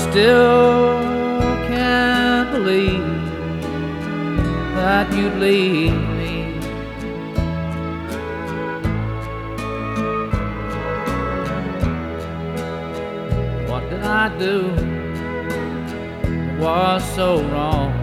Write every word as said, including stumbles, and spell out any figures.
still can't believe that you'd leave me. What did I do that was so wrong?